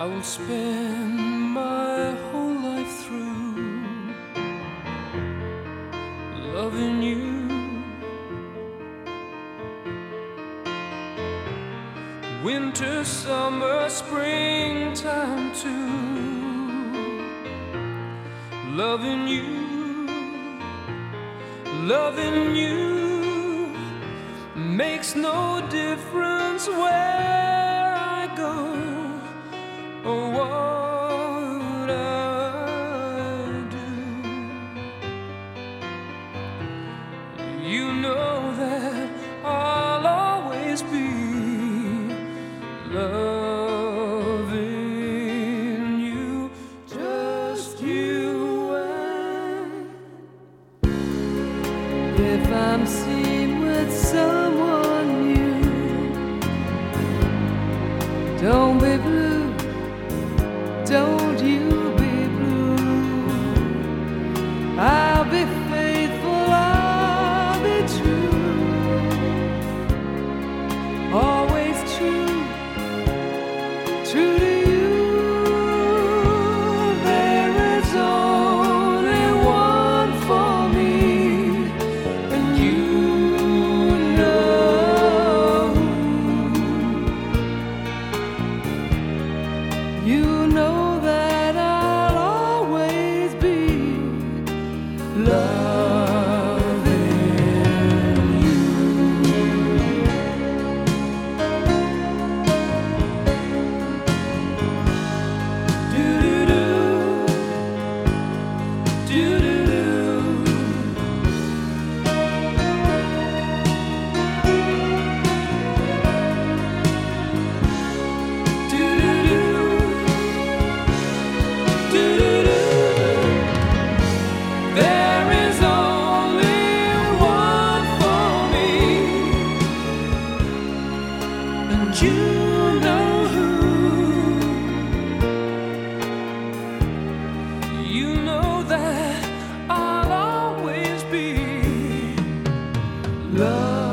I will spend my whole life through loving you. Winter, summer, springtime too. Loving you, loving you makes no difference where I go or what I do. You know that I'll always be loving you, just you and if I'm seen with someone new, don't be blue, don't you be blue. I'll be faithful, I'll be true, always true, true to you. There is only one for me, and you know. You know that I'll always be loving you. do-do-do, do-do-do. There is only one for me, and you know who. You know that I'll always be loved.